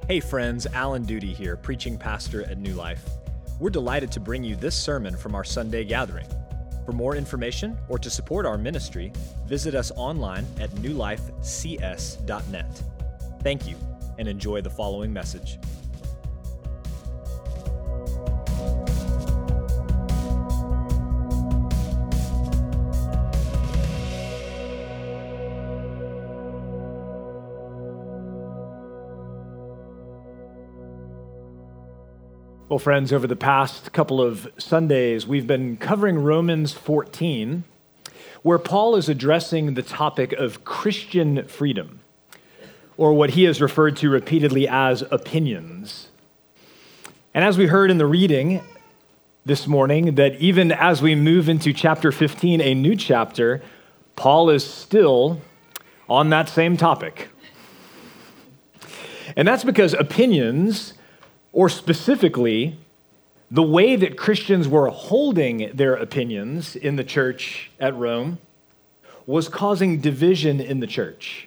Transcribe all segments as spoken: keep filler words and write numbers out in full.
Hey friends, Alan Duty here, preaching pastor at New Life. We're delighted to bring you this sermon from our Sunday gathering. For more information or to support our ministry, visit us online at new life c s dot net. Thank you, and enjoy the following message. Well, friends, over the past couple of Sundays, we've been covering Romans fourteen, where Paul is addressing the topic of Christian freedom, or what he has referred to repeatedly as opinions. And as we heard in the reading this morning, that even as we move into chapter fifteen, a new chapter, Paul is still on that same topic. And that's because opinions, or specifically, the way that Christians were holding their opinions in the church at Rome was causing division in the church.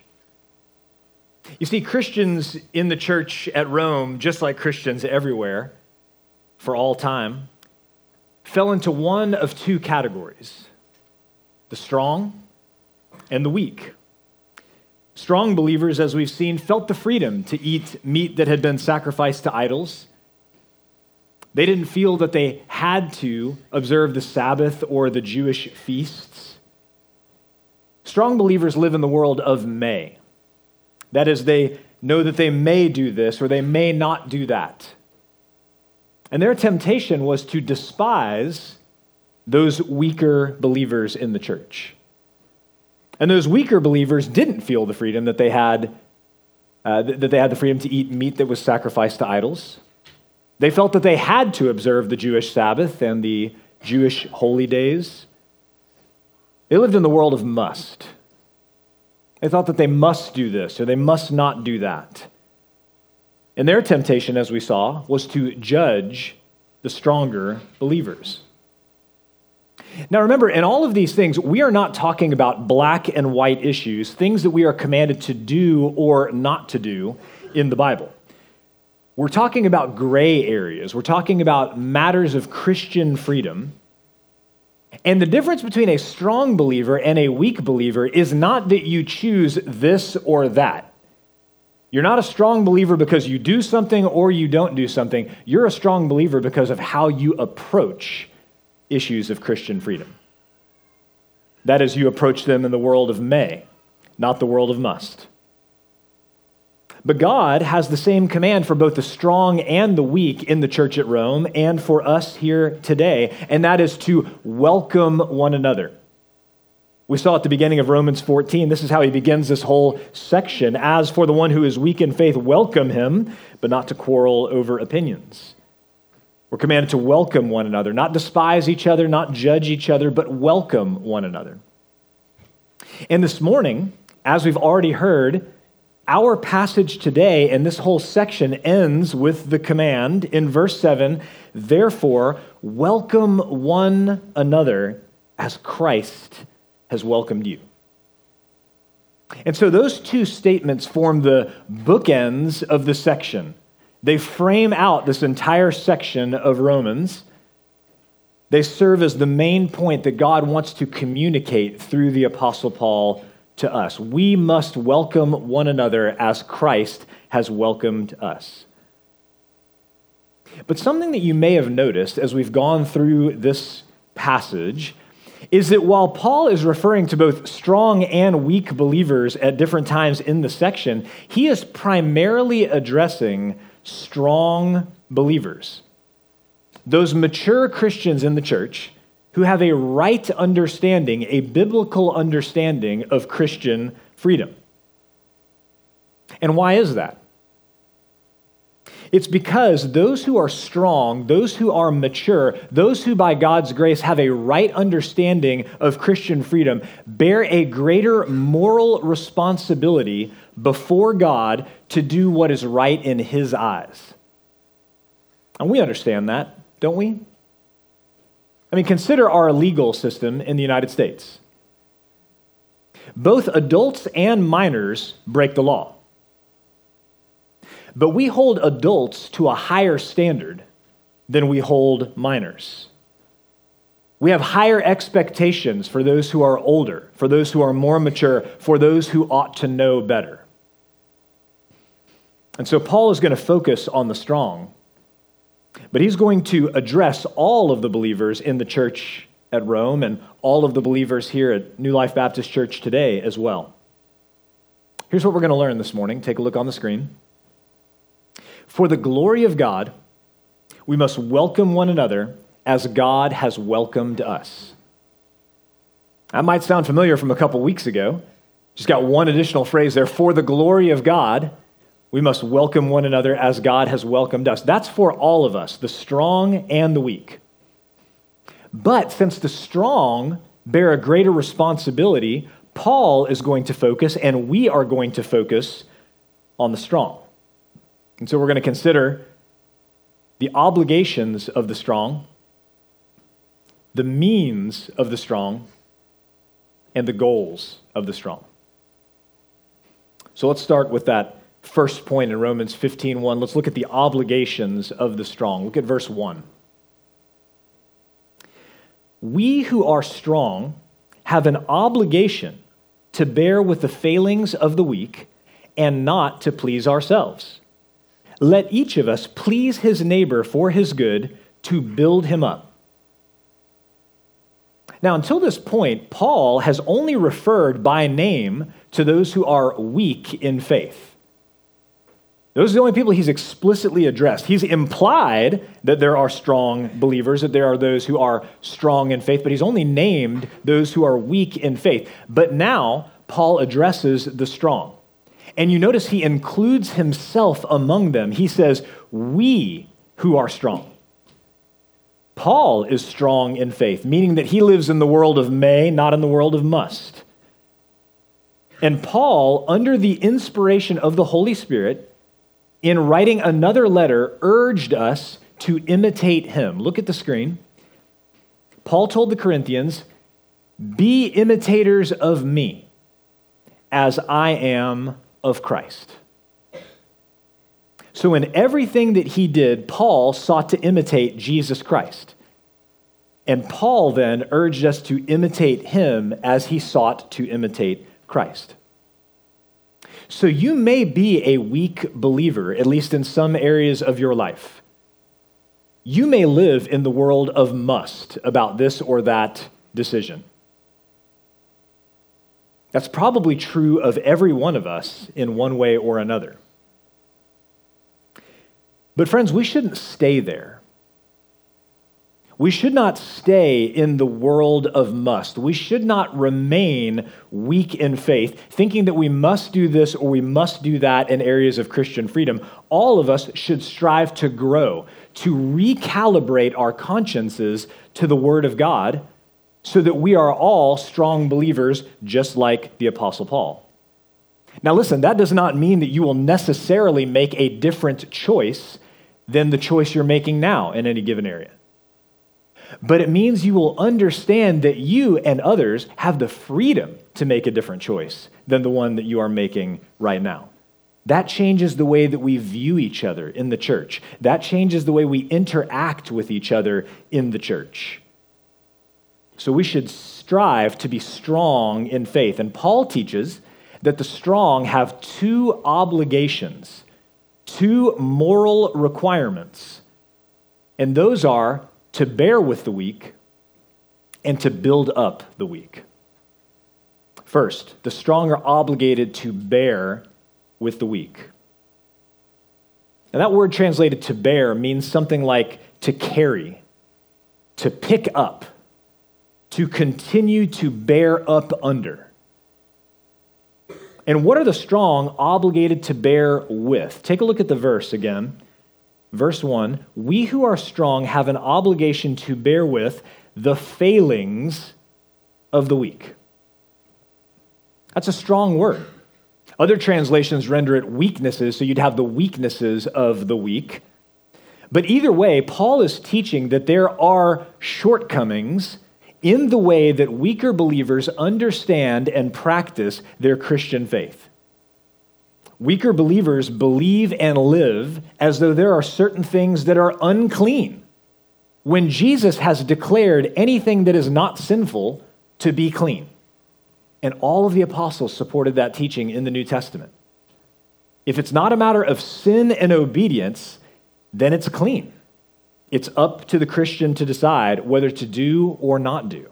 You see, Christians in the church at Rome, just like Christians everywhere for all time, fell into one of two categories: the strong and the weak. Strong believers, as we've seen, felt the freedom to eat meat that had been sacrificed to idols. They didn't feel that they had to observe the Sabbath or the Jewish feasts. Strong believers live in the world of may. That is, they know that they may do this or they may not do that. And their temptation was to despise those weaker believers in the church. And those weaker believers didn't feel the freedom that they had, uh, that they had the freedom to eat meat that was sacrificed to idols. They felt that they had to observe the Jewish Sabbath and the Jewish holy days. They lived in the world of must. They thought that they must do this or they must not do that. And their temptation, as we saw, was to judge the stronger believers. Now remember, in all of these things, we are not talking about black and white issues, things that we are commanded to do or not to do in the Bible. We're talking about gray areas. We're talking about matters of Christian freedom. And the difference between a strong believer and a weak believer is not that you choose this or that. You're not a strong believer because you do something or you don't do something. You're a strong believer because of how you approach issues of Christian freedom. That is, you approach them in the world of may, not the world of must. But God has the same command for both the strong and the weak in the church at Rome and for us here today, and that is to welcome one another. We saw at the beginning of Romans fourteen, this is how he begins this whole section. As for the one who is weak in faith, welcome him, but not to quarrel over opinions. We're commanded to welcome one another, not despise each other, not judge each other, but welcome one another. And this morning, as we've already heard, our passage today and this whole section ends with the command in verse seven, therefore, welcome one another as Christ has welcomed you. And so those two statements form the bookends of the section. They frame out this entire section of Romans. They serve as the main point that God wants to communicate through the Apostle Paul to us. We must welcome one another as Christ has welcomed us. But something that you may have noticed as we've gone through this passage is that while Paul is referring to both strong and weak believers at different times in the section, he is primarily addressing strong believers, those mature Christians in the church who have a right understanding, a biblical understanding of Christian freedom. And why is that? It's because those who are strong, those who are mature, those who by God's grace have a right understanding of Christian freedom bear a greater moral responsibility before God to do what is right in His eyes. And we understand that, don't we? I mean, consider our legal system in the United States. Both adults and minors break the law. but we hold adults to a higher standard than we hold minors. We have higher expectations for those who are older, for those who are more mature, for those who ought to know better. And so Paul is going to focus on the strong, but he's going to address all of the believers in the church at Rome and all of the believers here at New Life Baptist Church today as well. Here's what we're going to learn this morning. Take a look on the screen. For the glory of God, we must welcome one another as God has welcomed us. That might sound familiar from a couple weeks ago. Just got one additional phrase there. For the glory of God, we must welcome one another as God has welcomed us. That's for all of us, the strong and the weak. But since the strong bear a greater responsibility, Paul is going to focus, and we are going to focus on the strong. And so we're going to consider the obligations of the strong, the means of the strong, and the goals of the strong. So let's start with that first point in Romans fifteen one. Let's look at the obligations of the strong. Look at verse one. We who are strong have an obligation to bear with the failings of the weak and not to please ourselves. Let each of us please his neighbor for his good, to build him up. Now, until this point, Paul has only referred by name to those who are weak in faith. Those are the only people he's explicitly addressed. He's implied that there are strong believers, that there are those who are strong in faith, but he's only named those who are weak in faith. But now, Paul addresses the strong. And you notice he includes himself among them. He says, we who are strong. Paul is strong in faith, meaning that he lives in the world of may, not in the world of must. And Paul, under the inspiration of the Holy Spirit, in writing another letter, urged us to imitate him. Look at the screen. Paul told the Corinthians, be imitators of me, as I am of Christ. So in everything that he did, Paul sought to imitate Jesus Christ. And Paul then urged us to imitate him as he sought to imitate Christ. So you may be a weak believer, at least in some areas of your life. You may live in the world of must about this or that decision. That's probably true of every one of us in one way or another. But friends, we shouldn't stay there. We should not stay in the world of must. We should not remain weak in faith, thinking that we must do this or we must do that in areas of Christian freedom. All of us should strive to grow, to recalibrate our consciences to the Word of God so that we are all strong believers, just like the Apostle Paul. Now listen, that does not mean that you will necessarily make a different choice than the choice you're making now in any given area. But it means you will understand that you and others have the freedom to make a different choice than the one that you are making right now. That changes the way that we view each other in the church. That changes the way we interact with each other in the church. So we should strive to be strong in faith. And Paul teaches that the strong have two obligations, two moral requirements. And those are to bear with the weak and to build up the weak. First, the strong are obligated to bear with the weak. And that word translated to bear means something like to carry, to pick up, to continue to bear up under. And what are the strong obligated to bear with? Take a look at the verse again. Verse one, we who are strong have an obligation to bear with the failings of the weak. That's a strong word. Other translations render it weaknesses, so you'd have the weaknesses of the weak. But either way, Paul is teaching that there are shortcomings in the way that weaker believers understand and practice their Christian faith. Weaker believers believe and live as though there are certain things that are unclean, when Jesus has declared anything that is not sinful to be clean. And all of the apostles supported that teaching in the New Testament. If it's not a matter of sin and obedience, then it's clean. It's up to the Christian to decide whether to do or not do.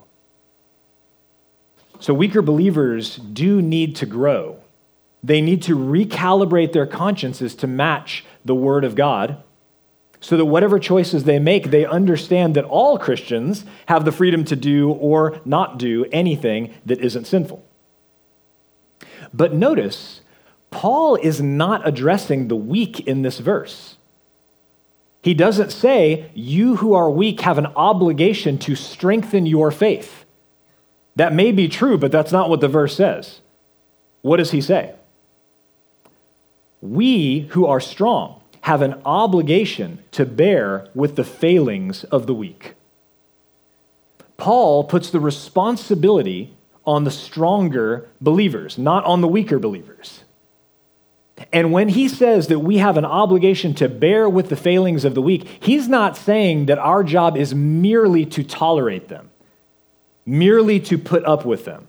So weaker believers do need to grow. They need to recalibrate their consciences to match the Word of God, so that whatever choices they make, they understand that all Christians have the freedom to do or not do anything that isn't sinful. But notice, Paul is not addressing the weak in this verse. He doesn't say, you who are weak have an obligation to strengthen your faith. That may be true, but that's not what the verse says. What does he say? We who are strong have an obligation to bear with the failings of the weak. Paul puts the responsibility on the stronger believers, not on the weaker believers. And when he says that we have an obligation to bear with the failings of the weak, he's not saying that our job is merely to tolerate them, merely to put up with them.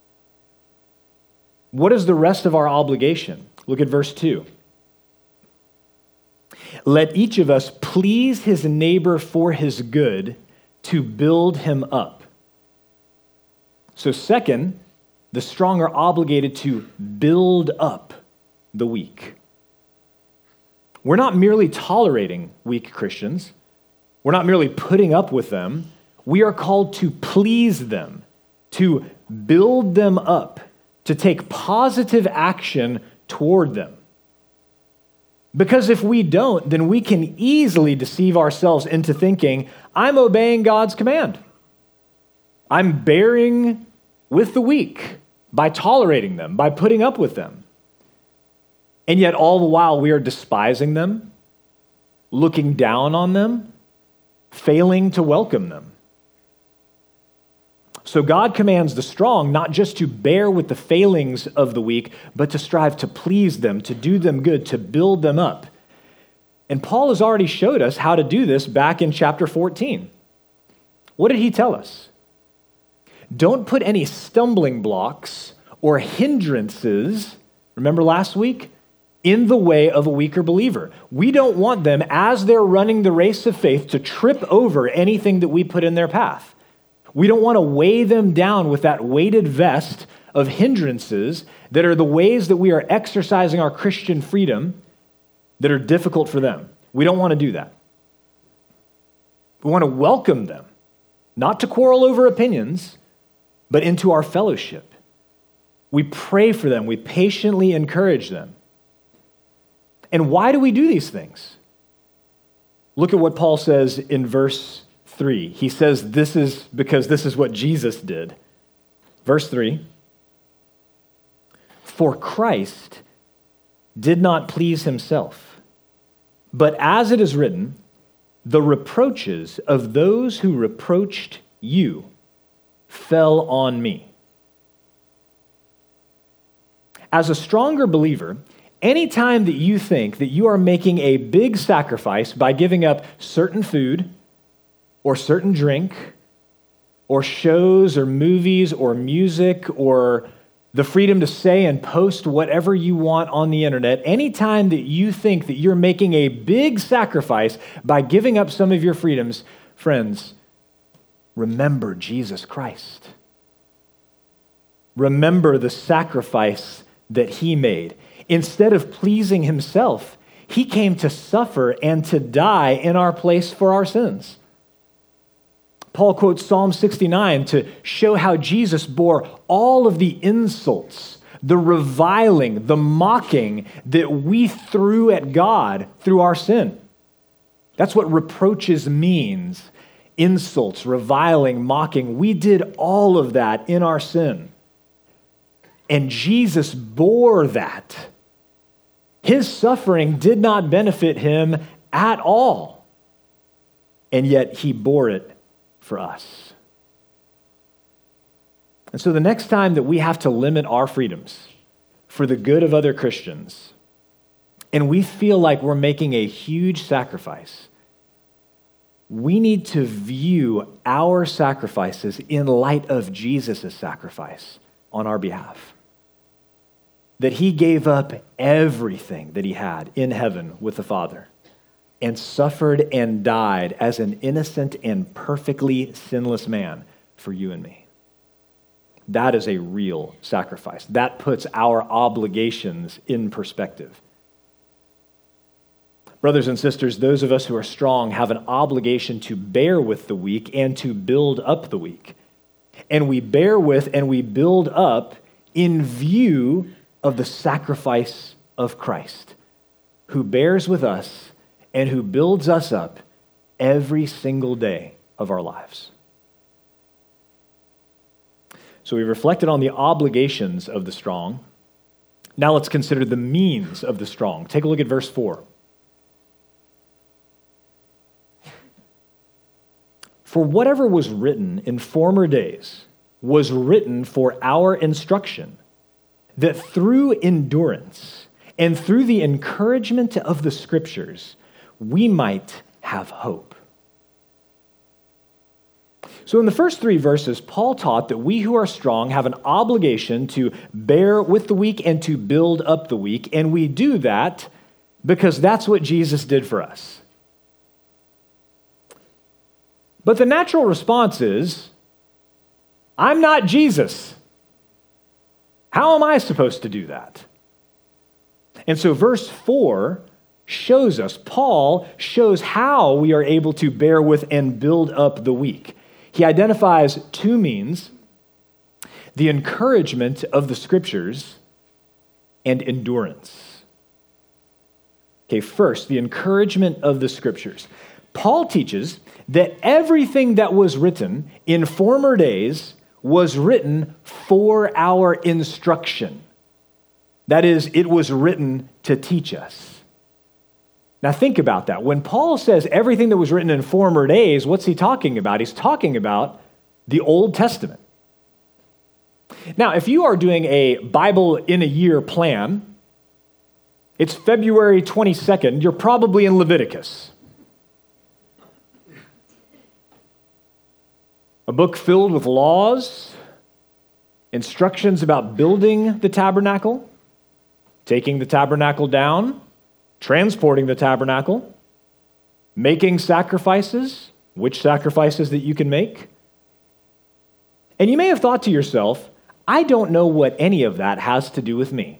What is the rest of our obligation? Look at verse two. Let each of us please his neighbor for his good, to build him up. So second, the strong are obligated to build up the weak. We're not merely tolerating weak Christians. We're not merely putting up with them. We are called to please them, to build them up, to take positive action toward them. Because if we don't, then we can easily deceive ourselves into thinking, I'm obeying God's command. I'm bearing with the weak by tolerating them, by putting up with them. And yet all the while we are despising them, looking down on them, failing to welcome them. So God commands the strong not just to bear with the failings of the weak, but to strive to please them, to do them good, to build them up. And Paul has already showed us how to do this back in chapter fourteen. What did he tell us? Don't put any stumbling blocks or hindrances, remember last week, in the way of a weaker believer. We don't want them, as they're running the race of faith, to trip over anything that we put in their path. We don't want to weigh them down with that weighted vest of hindrances that are the ways that we are exercising our Christian freedom that are difficult for them. We don't want to do that. We want to welcome them, not to quarrel over opinions, but into our fellowship. We pray for them. We patiently encourage them. And why do we do these things? Look at what Paul says in verse three. He says this is because this is what Jesus did. Verse three. For Christ did not please himself, but as it is written, the reproaches of those who reproached you fell on me. As a stronger believer, anytime that you think that you are making a big sacrifice by giving up certain food or certain drink or shows or movies or music or the freedom to say and post whatever you want on the internet, anytime that you think that you're making a big sacrifice by giving up some of your freedoms, friends, remember Jesus Christ. Remember the sacrifice that he made. Instead of pleasing himself, he came to suffer and to die in our place for our sins. Paul quotes Psalm sixty-nine to show how Jesus bore all of the insults, the reviling, the mocking that we threw at God through our sin. That's what reproaches means. Insults, reviling, mocking. We did all of that in our sin. And Jesus bore that. His suffering did not benefit him at all. And yet he bore it for us. And so the next time that we have to limit our freedoms for the good of other Christians, and we feel like we're making a huge sacrifice, we need to view our sacrifices in light of Jesus' sacrifice on our behalf. That he gave up everything that he had in heaven with the Father and suffered and died as an innocent and perfectly sinless man for you and me. That is a real sacrifice. That puts our obligations in perspective. Brothers and sisters, those of us who are strong have an obligation to bear with the weak and to build up the weak. And we bear with and we build up in view of the sacrifice of Christ, who bears with us and who builds us up every single day of our lives. So we reflected on the obligations of the strong. Now let's consider the means of the strong. Take a look at verse four. For whatever was written in former days was written for our instruction, that through endurance and through the encouragement of the Scriptures, we might have hope. So in the first three verses, Paul taught that we who are strong have an obligation to bear with the weak and to build up the weak, and we do that because that's what Jesus did for us. But the natural response is, I'm not Jesus. How am I supposed to do that? And so verse four shows us, Paul shows how we are able to bear with and build up the weak. He identifies two means: the encouragement of the Scriptures and endurance. Okay, first, the encouragement of the Scriptures. Paul teaches that everything that was written in former days was written for our instruction. That is, it was written to teach us. Now think about that. When Paul says everything that was written in former days, what's he talking about? He's talking about the Old Testament. Now, if you are doing a Bible in a year plan, it's February twenty-second, you're probably in Leviticus. A book filled with laws, instructions about building the tabernacle, taking the tabernacle down, transporting the tabernacle, making sacrifices, which sacrifices that you can make. And you may have thought to yourself, I don't know what any of that has to do with me.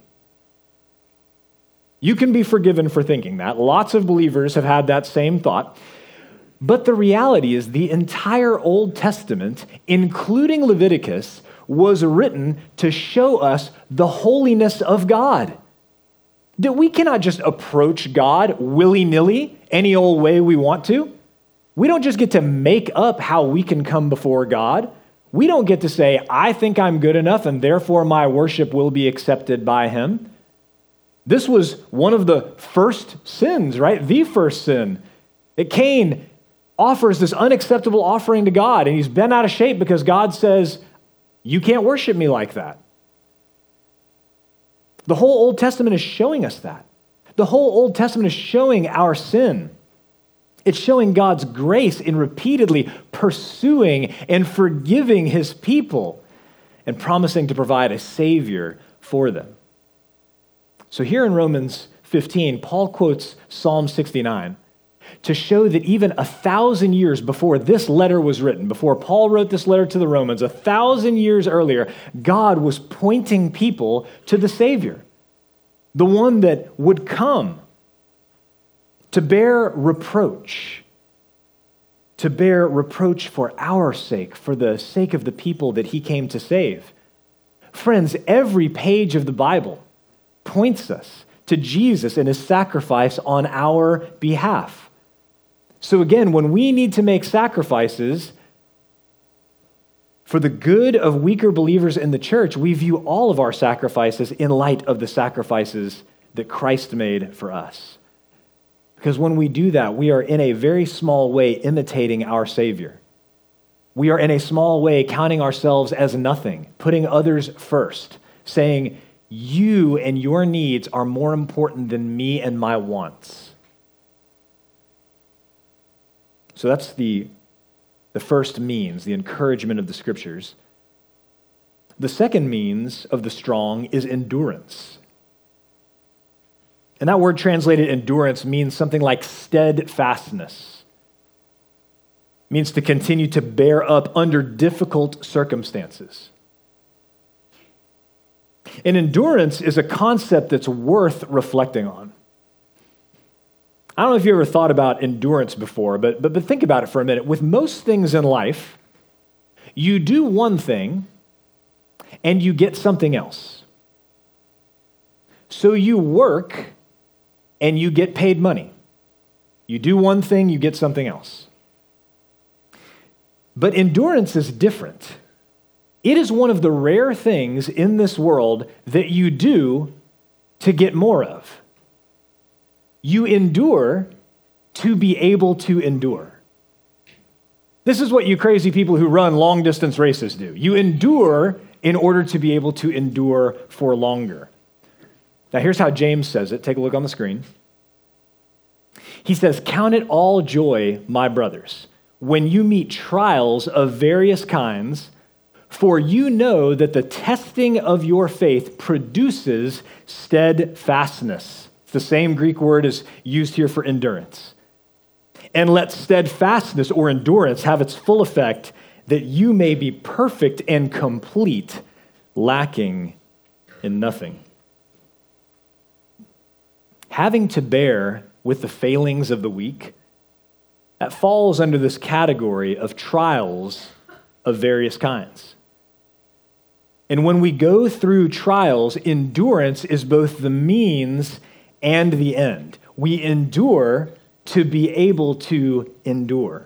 You can be forgiven for thinking that. Lots of believers have had that same thought. But the reality is the entire Old Testament, including Leviticus, was written to show us the holiness of God. That we cannot just approach God willy-nilly, any old way we want to. We don't just get to make up how we can come before God. We don't get to say, I think I'm good enough and therefore my worship will be accepted by him. This was one of the first sins, right? The first sin. That Cain offers this unacceptable offering to God, and he's bent out of shape because God says, you can't worship me like that. The whole Old Testament is showing us that. The whole Old Testament is showing our sin. It's showing God's grace in repeatedly pursuing and forgiving his people and promising to provide a Savior for them. So here in Romans fifteen, Paul quotes Psalm sixty-nine to show that even a thousand years before this letter was written, before Paul wrote this letter to the Romans, a thousand years earlier, God was pointing people to the Savior, the one that would come to bear reproach, to bear reproach for our sake, for the sake of the people that he came to save. Friends, every page of the Bible points us to Jesus and his sacrifice on our behalf. So again, when we need to make sacrifices for the good of weaker believers in the church, we view all of our sacrifices in light of the sacrifices that Christ made for us. Because when we do that, we are in a very small way imitating our Savior. We are in a small way counting ourselves as nothing, putting others first, saying, you and your needs are more important than me and my wants. So that's the, the first means, the encouragement of the Scriptures. The second means of the strong is endurance. And that word translated endurance means something like steadfastness. It means to continue to bear up under difficult circumstances. And endurance is a concept that's worth reflecting on. I don't know if you ever thought about endurance before, but, but, but think about it for a minute. With most things in life, you do one thing and you get something else. So you work and you get paid money. You do one thing, you get something else. But endurance is different. It is one of the rare things in this world that you do to get more of. You endure to be able to endure. This is what you crazy people who run long-distance races do. You endure in order to be able to endure for longer. Now, here's how James says it. Take a look on the screen. He says, "Count it all joy, my brothers, when you meet trials of various kinds, for you know that the testing of your faith produces steadfastness." It's the same Greek word as used here for endurance. "And let steadfastness or endurance have its full effect, that you may be perfect and complete, lacking in nothing." Having to bear with the failings of the weak, that falls under this category of trials of various kinds. And when we go through trials, endurance is both the means and the end. We endure to be able to endure.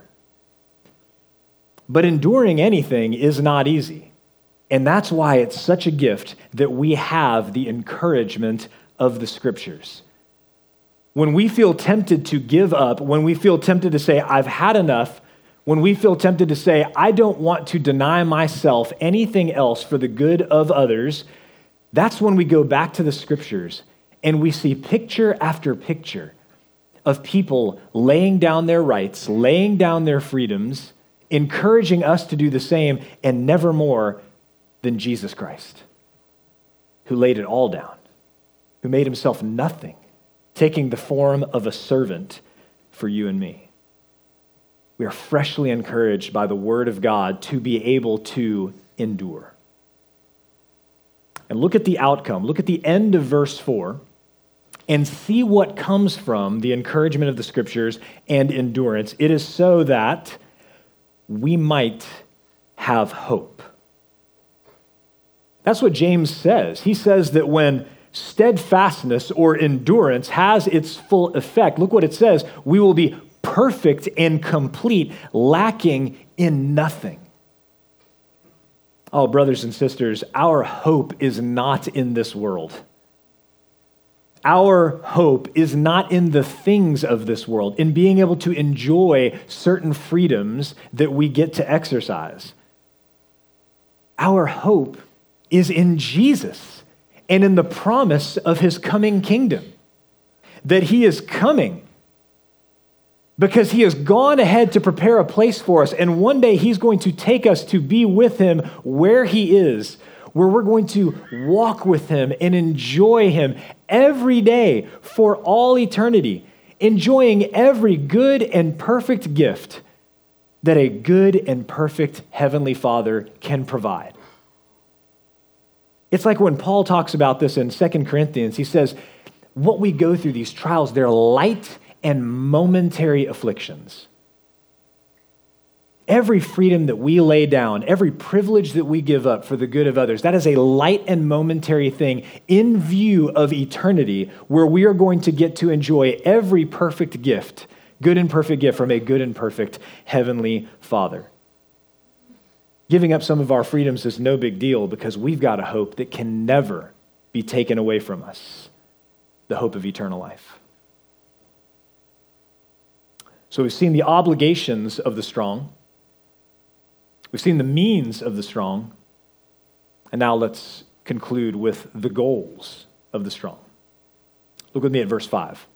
But enduring anything is not easy. And that's why it's such a gift that we have the encouragement of the Scriptures. When we feel tempted to give up, when we feel tempted to say, "I've had enough," when we feel tempted to say, "I don't want to deny myself anything else for the good of others," that's when we go back to the Scriptures and we see picture after picture of people laying down their rights, laying down their freedoms, encouraging us to do the same, and never more than Jesus Christ, who laid it all down, who made himself nothing, taking the form of a servant for you and me. We are freshly encouraged by the Word of God to be able to endure. And look at the outcome. Look at the end of verse four and see what comes from the encouragement of the Scriptures and endurance. It is so that we might have hope. That's what James says. He says that when steadfastness or endurance has its full effect, look what it says, we will be perfect and complete, lacking in nothing. Oh, brothers and sisters, our hope is not in this world. Our hope is not in the things of this world, in being able to enjoy certain freedoms that we get to exercise. Our hope is in Jesus and in the promise of his coming kingdom, that he is coming because he has gone ahead to prepare a place for us, and one day he's going to take us to be with him where he is, where we're going to walk with him and enjoy him every day for all eternity, enjoying every good and perfect gift that a good and perfect heavenly Father can provide. It's like when Paul talks about this in Second Corinthians, he says, what we go through, these trials, they're light and momentary afflictions. Every freedom that we lay down, every privilege that we give up for the good of others, that is a light and momentary thing in view of eternity, where we are going to get to enjoy every perfect gift, good and perfect gift from a good and perfect heavenly Father. Giving up some of our freedoms is no big deal because we've got a hope that can never be taken away from us, the hope of eternal life. So we've seen the obligations of the strong. We've seen the means of the strong. And now let's conclude with the goals of the strong. Look with me at verse five.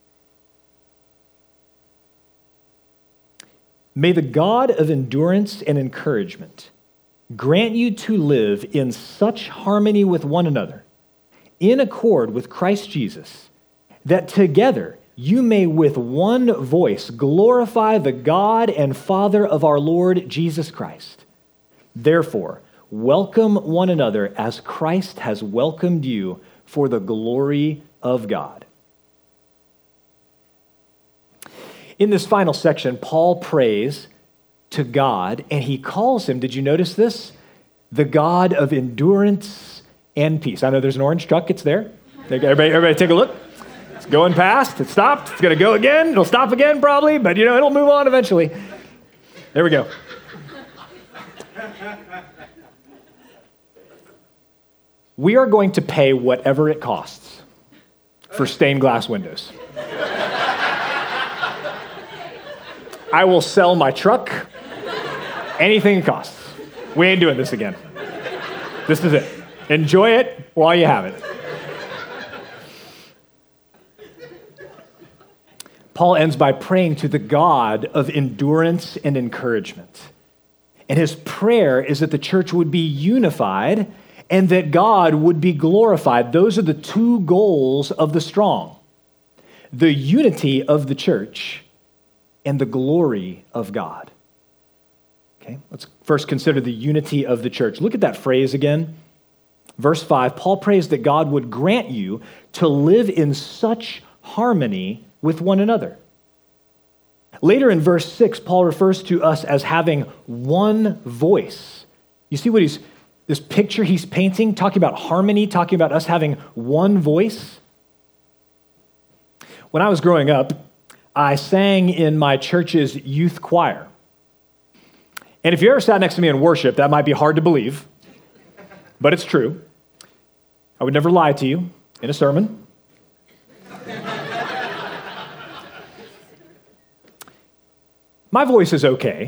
May the God of endurance and encouragement grant you to live in such harmony with one another, in accord with Christ Jesus, that together you may with one voice glorify the God and Father of our Lord Jesus Christ. Therefore, welcome one another as Christ has welcomed you for the glory of God. In this final section, Paul prays to God, and he calls him, did you notice this? The God of endurance and peace. I know there's an orange truck, it's there. Everybody, everybody take a look. It's going past, it stopped, it's gonna go again, it'll stop again probably, but you know, it'll move on eventually. There we go. We are going to pay whatever it costs for stained glass windows. I will sell my truck, anything it costs. We ain't doing this again. This is it. Enjoy it while you have it. Paul ends by praying to the God of endurance and encouragement. And his prayer is that the church would be unified and that God would be glorified. Those are the two goals of the strong: the unity of the church and the glory of God. Okay, let's first consider the unity of the church. Look at that phrase again. Verse five, Paul prays that God would grant you to live in such harmony with one another. Later in verse six, Paul refers to us as having one voice. You see what he's, this picture he's painting, talking about harmony, talking about us having one voice? When I was growing up, I sang in my church's youth choir. And if you ever sat next to me in worship, that might be hard to believe, but it's true. I would never lie to you in a sermon. My voice is okay,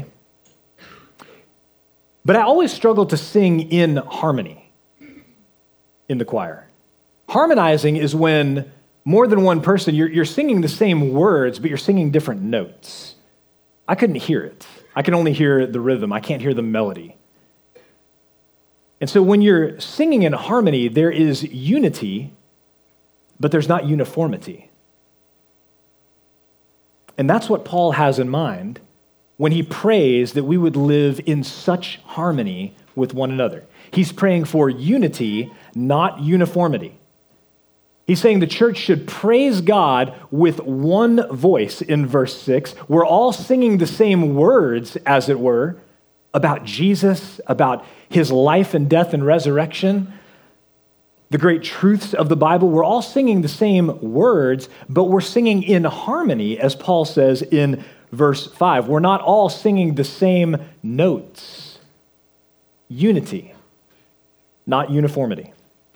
but I always struggle to sing in harmony in the choir. Harmonizing is when more than one person, you're, you're singing the same words, but you're singing different notes. I couldn't hear it. I can only hear the rhythm. I can't hear the melody. And so when you're singing in harmony, there is unity, but there's not uniformity. And that's what Paul has in mind when he prays that we would live in such harmony with one another. He's praying for unity, not uniformity. He's saying the church should praise God with one voice in verse six. We're all singing the same words, as it were, about Jesus, about his life and death and resurrection, the great truths of the Bible. We're all singing the same words, but we're singing in harmony, as Paul says in verse five. We're not all singing the same notes. Unity, not uniformity.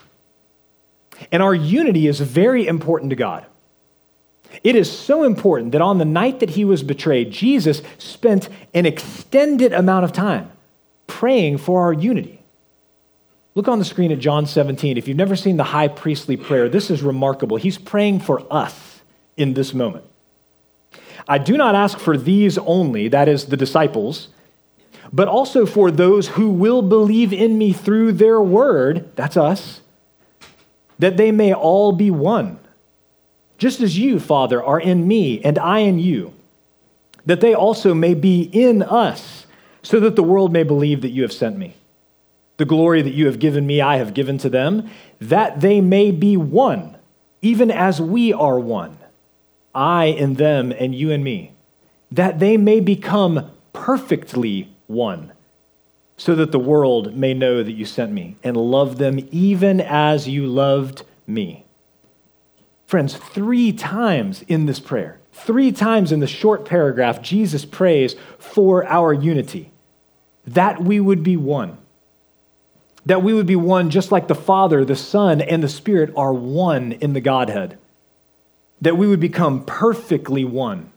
And our unity is very important to God. It is so important that on the night that he was betrayed, Jesus spent an extended amount of time praying for our unity. Look on the screen at John seventeen. If you've never seen the high priestly prayer, this is remarkable. He's praying for us in this moment. I do not ask for these only, that is, the disciples, but also for those who will believe in me through their word, that's us, that they may all be one. Just as you, Father, are in me and I in you, that they also may be in us, so that the world may believe that you have sent me. The glory that you have given me, I have given to them, that they may be one, even as we are one. I in them and you in me, that they may become perfectly one, so that the world may know that you sent me and love them even as you loved me. Friends, three times in this prayer, three times in the short paragraph, Jesus prays for our unity, that we would be one. That we would be one just like the Father, the Son, and the Spirit are one in the Godhead. That we would become perfectly one.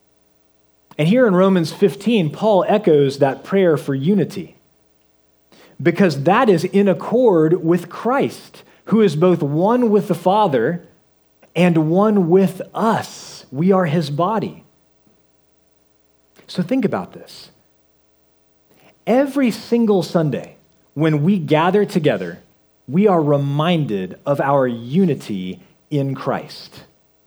And here in Romans fifteen, Paul echoes that prayer for unity. because that is in accord with Christ, who is both one with the Father and one with us. We are his body. So think about this. Every single Sunday, when we gather together, we are reminded of our unity in Christ.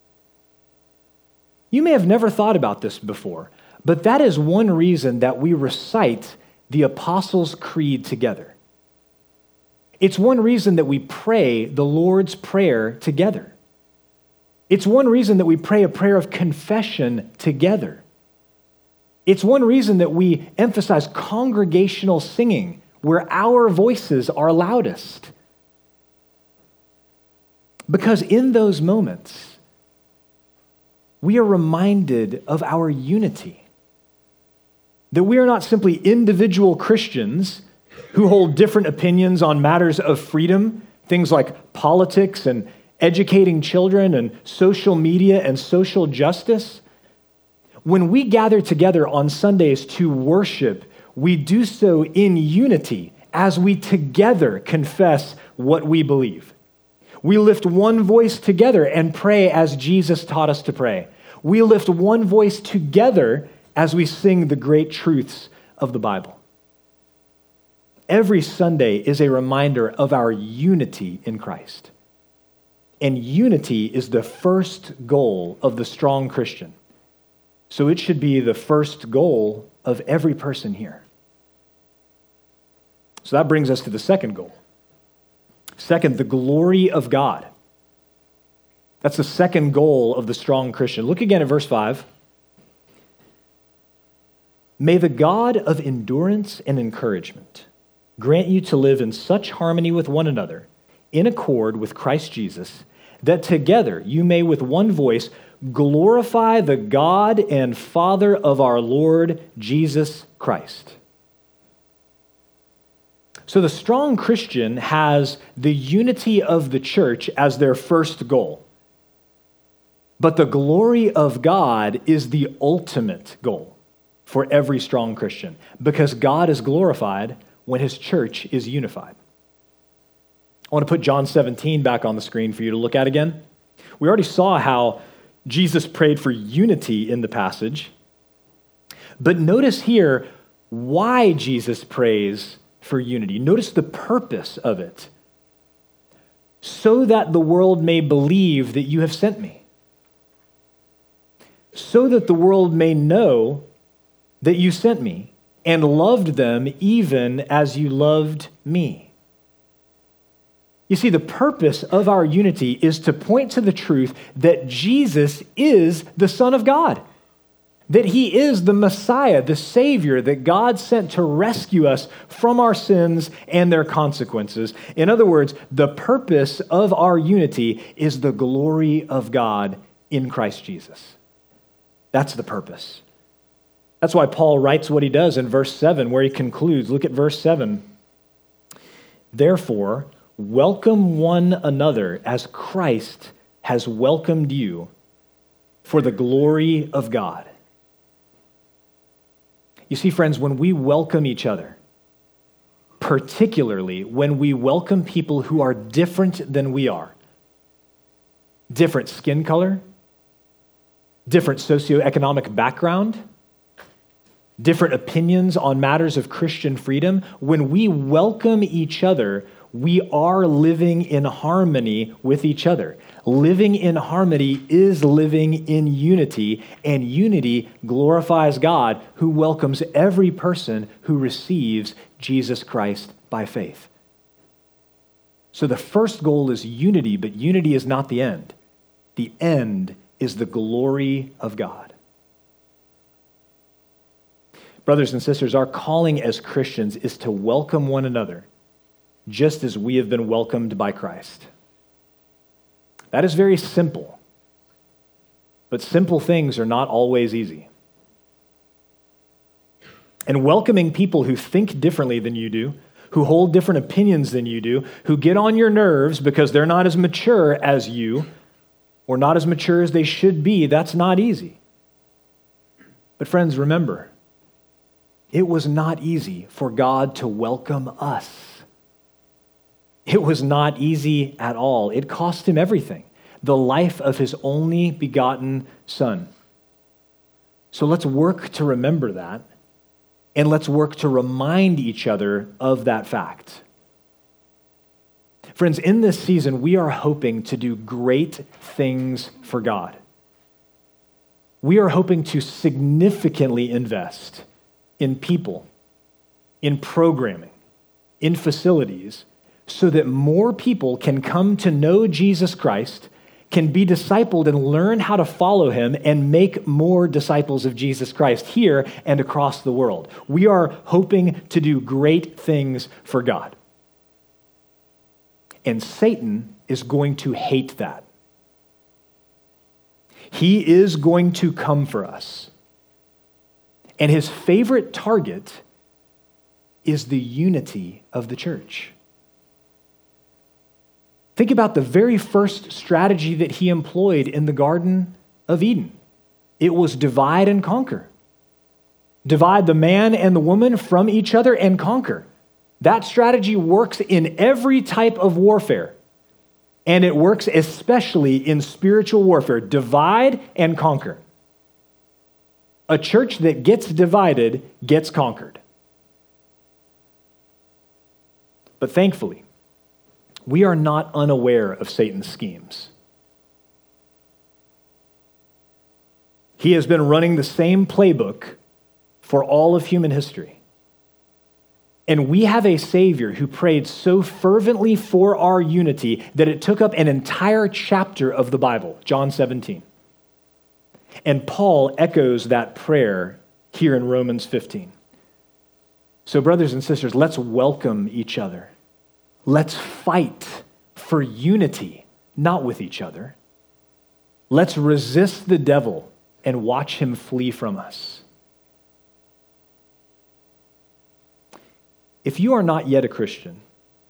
You may have never thought about this before, but that is one reason that we recite the Apostles' Creed together. It's one reason that we pray the Lord's Prayer together. It's one reason that we pray a prayer of confession together. It's one reason that we emphasize congregational singing, where our voices are loudest. Because in those moments, we are reminded of our unity. That we are not simply individual Christians who hold different opinions on matters of freedom, things like politics and educating children and social media and social justice. When we gather together on Sundays to worship, we do so in unity as we together confess what we believe. We lift one voice together and pray as Jesus taught us to pray. We lift one voice together as we sing the great truths of the Bible. Every Sunday is a reminder of our unity in Christ. And unity is the first goal of the strong Christian. So it should be the first goal of every person here. So that brings us to the second goal. Second, the glory of God. That's the second goal of the strong Christian. Look again at verse five. May the God of endurance and encouragement grant you to live in such harmony with one another, in accord with Christ Jesus, that together you may with one voice glorify the God and Father of our Lord Jesus Christ. So the strong Christian has the unity of the church as their first goal. But the glory of God is the ultimate goal for every strong Christian, because God is glorified when his church is unified. I want to put John seventeen back on the screen for you to look at again. We already saw how Jesus prayed for unity in the passage. But notice here why Jesus prays for unity. Notice the purpose of it. So that the world may believe that you have sent me. So that the world may know that you sent me and loved them even as you loved me. You see, the purpose of our unity is to point to the truth that Jesus is the Son of God, that he is the Messiah, the Savior that God sent to rescue us from our sins and their consequences. In other words, the purpose of our unity is the glory of God in Christ Jesus. That's the purpose. That's why Paul writes what he does in verse seven, where he concludes. Look at verse seven. Therefore, welcome one another as Christ has welcomed you for the glory of God. You see, friends, when we welcome each other, particularly when we welcome people who are different than we are, different skin color, different socioeconomic background, different opinions on matters of Christian freedom, when we welcome each other, we are living in harmony with each other. Living in harmony is living in unity, and unity glorifies God, who welcomes every person who receives Jesus Christ by faith. So the first goal is unity, but unity is not the end. The end is the glory of God. Brothers and sisters, our calling as Christians is to welcome one another just as we have been welcomed by Christ. That is very simple, but simple things are not always easy. And welcoming people who think differently than you do, who hold different opinions than you do, who get on your nerves because they're not as mature as you, or not as mature as they should be, that's not easy. But friends, remember, it was not easy for God to welcome us. It was not easy at all. It cost him everything, the life of his only begotten Son. So let's work to remember that, and let's work to remind each other of that fact. Friends, in this season, we are hoping to do great things for God. We are hoping to significantly invest in people, in programming, in facilities, so that more people can come to know Jesus Christ, can be discipled and learn how to follow him and make more disciples of Jesus Christ here and across the world. We are hoping to do great things for God. And Satan is going to hate that. He is going to come for us. And his favorite target is the unity of the church. Think about the very first strategy that he employed in the Garden of Eden. It was divide and conquer. Divide the man and the woman from each other and conquer. That strategy works in every type of warfare. And it works especially in spiritual warfare. Divide and conquer. A church that gets divided gets conquered. But thankfully, we are not unaware of Satan's schemes. He has been running the same playbook for all of human history. And we have a Savior who prayed so fervently for our unity that it took up an entire chapter of the Bible, John seventeen. And Paul echoes that prayer here in Romans fifteen. So, brothers and sisters, let's welcome each other. Let's fight for unity, not with each other. Let's resist the devil and watch him flee from us. If you are not yet a Christian,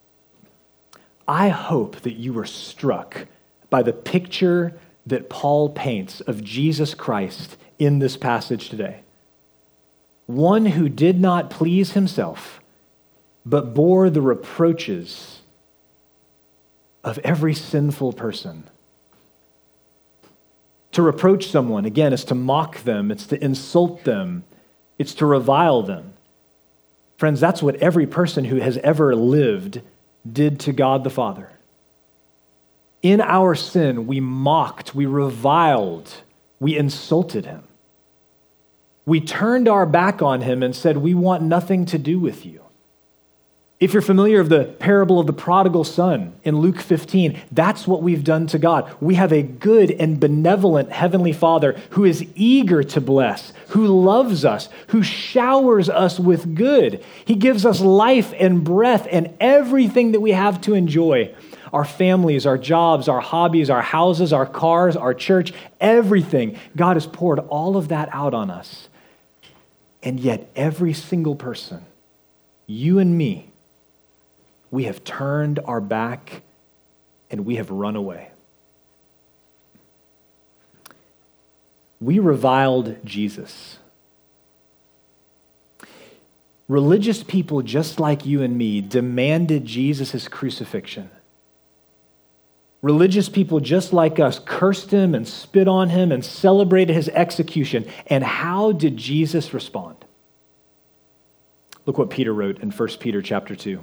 I hope that you were struck by the picture that Paul paints of Jesus Christ in this passage today. One who did not please himself, but bore the reproaches of every sinful person. To reproach someone, again, is to mock them, it's to insult them, it's to revile them. Friends, that's what every person who has ever lived did to God the Father. In our sin, we mocked, we reviled, we insulted him. We turned our back on him and said, we want nothing to do with you. If you're familiar of the parable of the prodigal son in Luke fifteen, that's what we've done to God. We have a good and benevolent heavenly Father who is eager to bless, who loves us, who showers us with good. He gives us life and breath and everything that we have to enjoy. Our families, our jobs, our hobbies, our houses, our cars, our church, everything. God has poured all of that out on us. And yet every single person, you and me, we have turned our back and we have run away. We reviled Jesus. Religious people just like you and me demanded Jesus' crucifixion. Religious people just like us cursed him and spit on him and celebrated his execution. And how did Jesus respond? Look what Peter wrote in First Peter chapter two.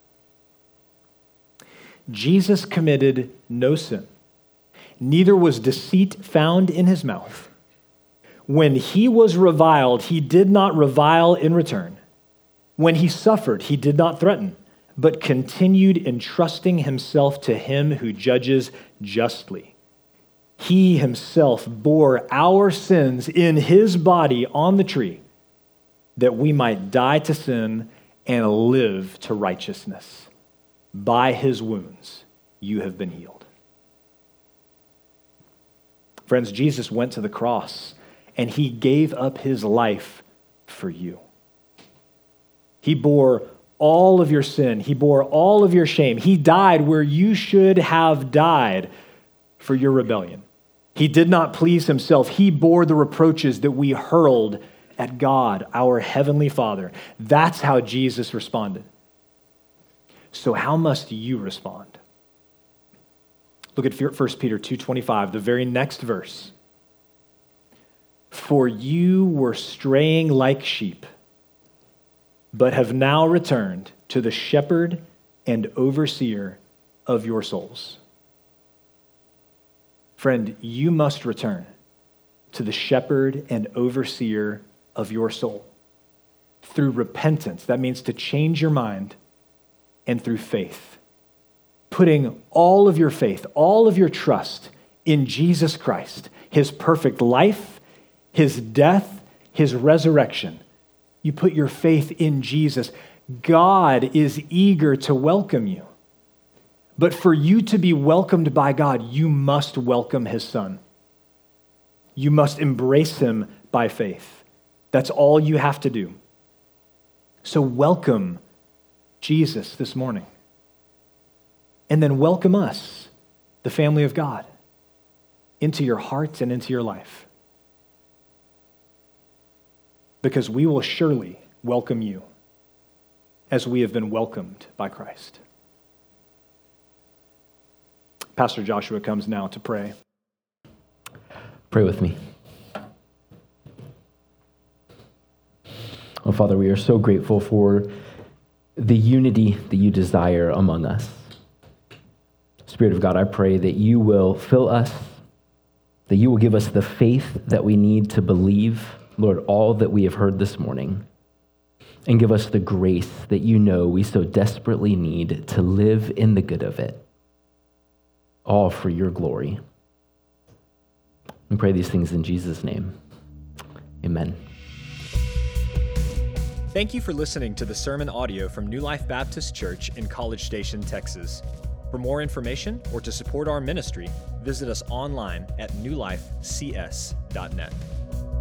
Jesus committed no sin, neither was deceit found in his mouth. When he was reviled, he did not revile in return. When he suffered, he did not threaten, but continued entrusting himself to him who judges justly. He himself bore our sins in his body on the tree, that we might die to sin and live to righteousness. By his wounds, you have been healed. Friends, Jesus went to the cross and he gave up his life for you. He bore all of your sin. He bore all of your shame. He died where you should have died for your rebellion. He did not please himself. He bore the reproaches that we hurled at God, our Heavenly Father. That's how Jesus responded. So how must you respond? Look at First Peter two twenty-five, the very next verse. For you were straying like sheep, but have now returned to the shepherd and overseer of your souls. Friend, you must return to the shepherd and overseer of your soul through repentance. That means to change your mind, and through faith. Putting all of your faith, all of your trust in Jesus Christ, his perfect life, his death, his resurrection. You put your faith in Jesus. God is eager to welcome you. But for you to be welcomed by God, you must welcome his Son. You must embrace him by faith. That's all you have to do. So welcome Jesus this morning. And then welcome us, the family of God, into your heart and into your life. Because we will surely welcome you as we have been welcomed by Christ. Pastor Joshua comes now to pray. Pray with me. Oh, Father, we are so grateful for the unity that you desire among us. Spirit of God, I pray that you will fill us, that you will give us the faith that we need to believe, Lord, all that we have heard this morning, and give us the grace that you know we so desperately need to live in the good of it, all for your glory. We pray these things in Jesus' name. Amen. Thank you for listening to the sermon audio from New Life Baptist Church in College Station, Texas. For more information or to support our ministry, visit us online at new life c s dot net.